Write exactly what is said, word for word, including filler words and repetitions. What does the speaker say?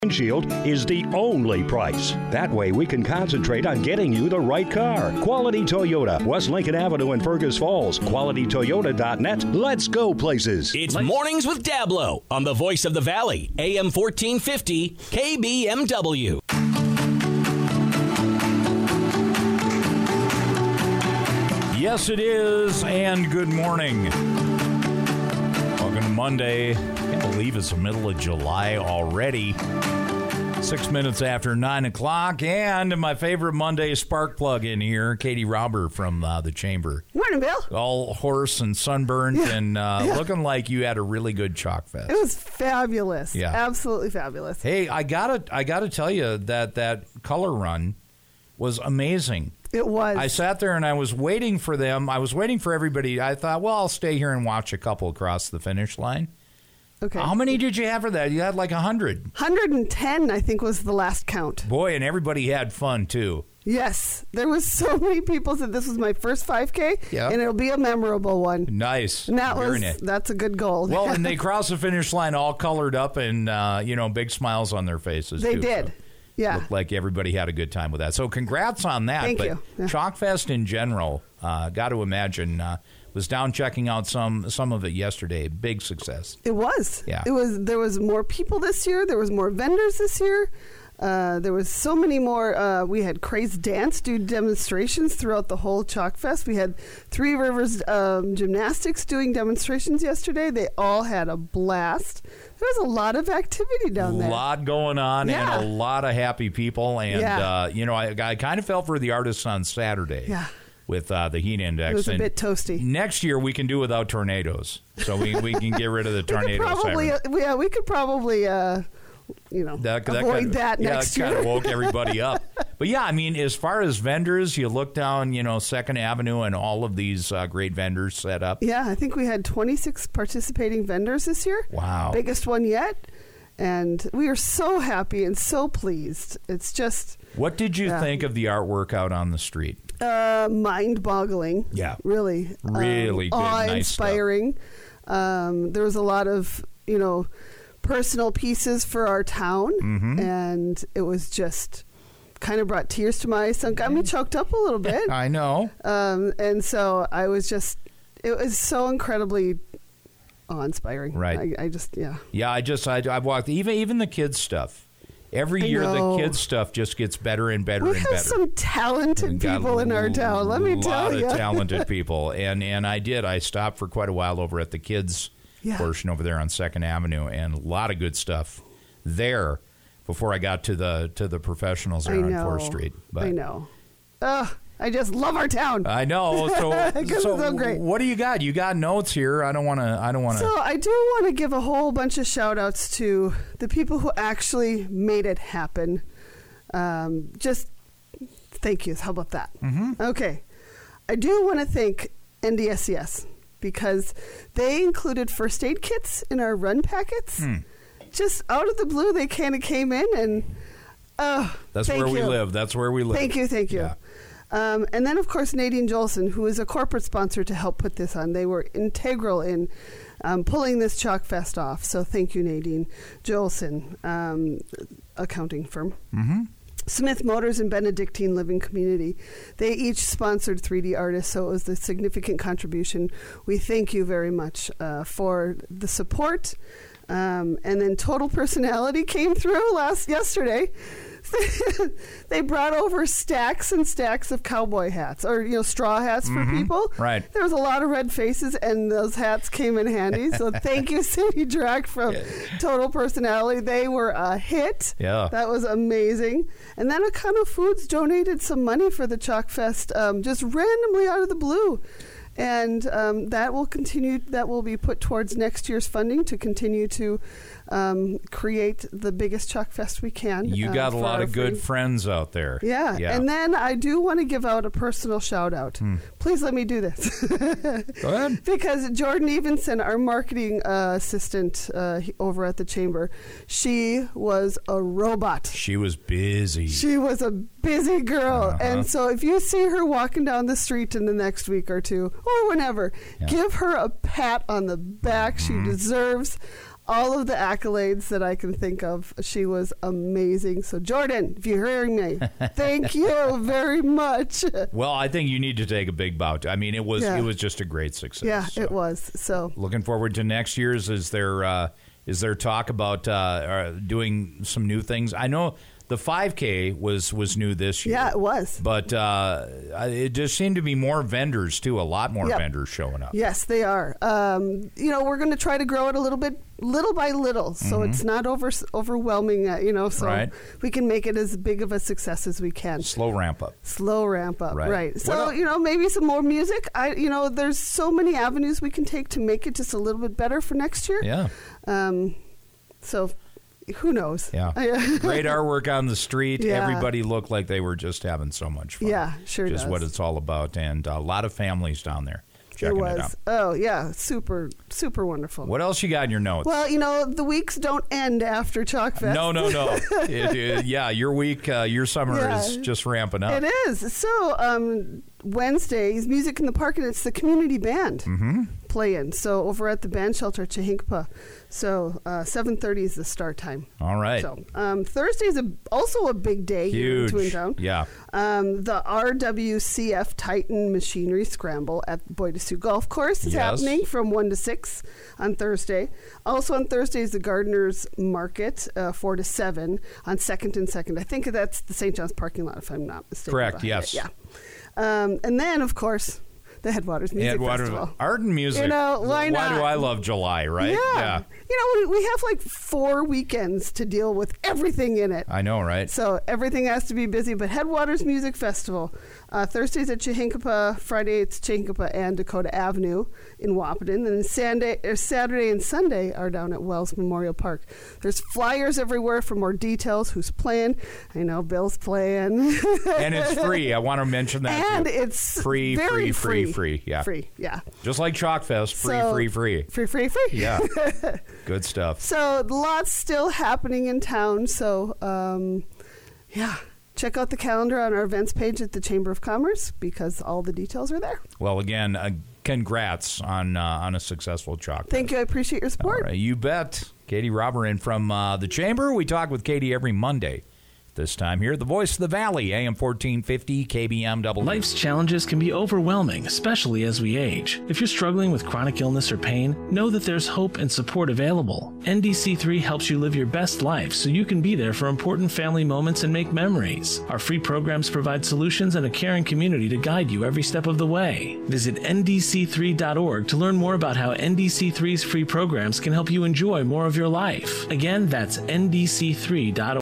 Windshield is the only price. That way we can concentrate on getting you the right car. Quality Toyota, West Lincoln Avenue in Fergus Falls. quality toyota dot net. Let's go places. It's Let's- Mornings with Dablo on the Voice of the Valley, A M fourteen fifty, K B M W. Yes, it is, and good morning. Welcome to Monday. Can't believe it's the middle of July already. Six minutes after nine o'clock, and my favorite Monday spark plug in here, Katie Robber from uh, the Chamber. Morning, Bill. All hoarse and sunburned, Yeah. and uh, Yeah. looking like you had a really good chalk fest. It was fabulous. Yeah. Absolutely fabulous. Hey, I gotta, I gotta tell you that that color run was amazing. It was. I sat there and I was waiting for them. I was waiting for everybody. I thought, well, I'll stay here and watch a couple across the finish line. Okay. How many did you have for that? You had like one hundred. one hundred ten, I think, was the last count. Boy, and everybody had fun, too. Yes. There was so many people said this was my first five K, Yeah. and it'll be a memorable one. Nice. And that Very was, nice. that's a good goal. Well, and they crossed the finish line all colored up and, uh, you know, big smiles on their faces, They too. did. So Yeah. looked like everybody had a good time with that. So congrats on that. Thank but you. Yeah. Chalkfest in general, uh, got to imagine, uh, was down checking out some some of it yesterday. Big success. It was. Yeah. It was. There was more people this year. There was more vendors this year. Uh, there was so many more. Uh, we had Craze Dance do demonstrations throughout the whole Chalk Fest. We had Three Rivers um, Gymnastics doing demonstrations yesterday. They all had a blast. There was a lot of activity down there. A lot going on Yeah. and a lot of happy people. And, Yeah. uh, you know, I, I kind of felt for the artists on Saturday Yeah. with uh, the heat index. It was a and bit toasty. Next year, we can do without tornadoes. So we, we can get rid of the We could tornado probably, siren. uh, yeah, we could probably, uh, you know, That, that avoid kind of, that yeah, next that kind year. of woke everybody up. But yeah, I mean, as far as vendors, you look down, you know, Second Avenue and all of these uh, great vendors set up. Yeah, I think we had twenty-six participating vendors this year. Wow. Biggest one yet. And we are so happy and so pleased. It's just What did you Yeah. think of the artwork out on the street? uh, mind-boggling. Yeah. Really. Really good, um, nice stuff. awe-inspiring. Um, there was a lot of, you know, personal pieces for our town. Mm-hmm. And it was just kind of brought tears to my eyes. Got me choked up a little bit. I know. Um, and so I was just, it was so incredibly awe-inspiring. Right. I, I just, yeah. Yeah, I just, I, I've walked, even even the kids' stuff. Every I year, know. the kids' stuff just gets better and better We and have better. some talented We've got people in our town, let me a tell lot you. of talented people. And, and I did. I stopped for quite a while over at the kids' Yeah. portion over there on Second Avenue, and a lot of good stuff there before I got to the to the professionals I there on know. Fourth Street. But I know. Ugh, I just love our town. I know. So, 'Cause it's so so great. what do you got? You got notes here. I don't want to. I don't want to. So I do want to give a whole bunch of shout outs to the people who actually made it happen. Um, just thank yous. How about that? Mm-hmm. Okay. I do want to thank N D S C S because they included first aid kits in our run packets. Hmm. Just out of the blue, they kind of came in and, oh, That's thank where we you. live. That's where we live. Thank you, thank you. Yeah. Um, and then, of course, Nadine Jolson, who is a corporate sponsor to help put this on. They were integral in um, pulling this Chalk Fest off. So thank you, Nadine Jolson, um, accounting firm. Mm-hmm. Smith Motors and Benedictine Living Community. They each sponsored three D artists, so it was a significant contribution. We thank you very much uh, for the support. Um, and then Total Personality came through last yesterday. They brought over stacks and stacks of cowboy hats, or you know, straw hats for Mhm. people. Right. There was a lot of red faces, and those hats came in handy. So thank you, Cindy Drack from Total Personality. They were a hit. Yeah. That was amazing. And then Econo Foods donated some money for the Chalk Fest, um, just randomly out of the blue. And um, that will continue, that will be put towards next year's funding to continue to um, create the biggest Chalk Fest we can. You uh, got a for lot our of good free- friends out there. Yeah. Yeah. And then I do want to give out a personal shout out. Hmm. Please let me do this. Go ahead. Because Jordan Evenson, our marketing uh, assistant uh, he- over at the Chamber, she was a robot. She was busy. She was a busy girl. Uh-huh. And so if you see her walking down the street in the next week or two, or whenever, Yeah. give her a pat on the back. Mm-hmm. She deserves all of the accolades that I can think of. She was amazing. So, Jordan, if you're hearing me, thank you very much. Well, I think you need to take a big bow. I mean, it was Yeah. it was just a great success. Yeah, so. it was. So, Looking forward to next year's. Is there uh, is there talk about uh, uh, doing some new things? I know the five K was was new this year. yeah, it was. But uh, it just seemed to be more vendors, too, a lot more Yep. vendors showing up. Yes, they are. Um, you know, we're going to try to grow it a little bit, little by little, so Mm-hmm. it's not over overwhelming, uh, you know, so Right. we can make it as big of a success as we can. Slow ramp up. Slow ramp up, Right. right. What So, el- you know, maybe some more music. I, you know, there's so many avenues we can take to make it just a little bit better for next year. Yeah. Um, so, who knows? Yeah. Great artwork on the street. Yeah. Everybody looked like they were just having so much fun. Yeah, sure Just does. what it's all about. And a lot of families down there checking it was. it out. Oh, yeah. Super, super wonderful. What else you got in your notes? Well, you know, the weeks don't end after Chalk Fest. no, no, no. It- it- yeah, your week, uh, your summer Yeah. is just ramping up. It is. So, um, Wednesdays, Music in the Park, and it's the community band Mm-hmm. playing. So, over at the band shelter at Chehinkpa. So, uh, seven thirty is the start time. All right. So, um, Thursday is a, also a big day here in Huge. Twin Town. Yeah. Um, the R W C F Titan Machinery Scramble at Boy de Sioux Golf Course is Yes. happening from one to six on Thursday. Also on Thursday is the Gardeners Market, uh, four to seven on second and second. I think that's the Saint John's parking lot, if I'm not mistaken. Correct, behind yes. it. Yeah. Um, and then, of course, the Headwaters Music Headwater, Festival. art and music. You know, why Why not? do I love July, right? Yeah. You know, we, we have like four weekends to deal with everything in it. I know, right? So everything has to be busy. But Headwaters Music Festival, uh, Thursdays at Chehinkpa, Friday it's Chehinkpa and Dakota Avenue in Wahpeton. And Sunday, er, Saturday and Sunday are down at Wells Memorial Park. There's flyers everywhere for more details, who's playing. I know Bill's playing. And it's free. I want to mention that and too. it's Free, very free, free, free. Yeah. Free, yeah. Just like Chalkfest, free, So- free, free. Free, free, free. Yeah. Good stuff. So lots still happening in town. So um, yeah, check out the calendar on our events page at the Chamber of Commerce because all the details are there. Well, again, uh, congrats on uh, on a successful Chalkfest. Thank you. I appreciate your support. All right, you bet. Katie Robberin from uh, the Chamber. We talk with Katie every Monday. This time here, the Voice of the Valley, A M fourteen fifty, K B M W. Life's challenges can be overwhelming, especially as we age. If you're struggling with chronic illness or pain, know that there's hope and support available. N D C three helps you live your best life so you can be there for important family moments and make memories. Our free programs provide solutions and a caring community to guide you every step of the way. Visit N D C three dot org to learn more about how N D C three's free programs can help you enjoy more of your life. Again, that's N D C three dot org.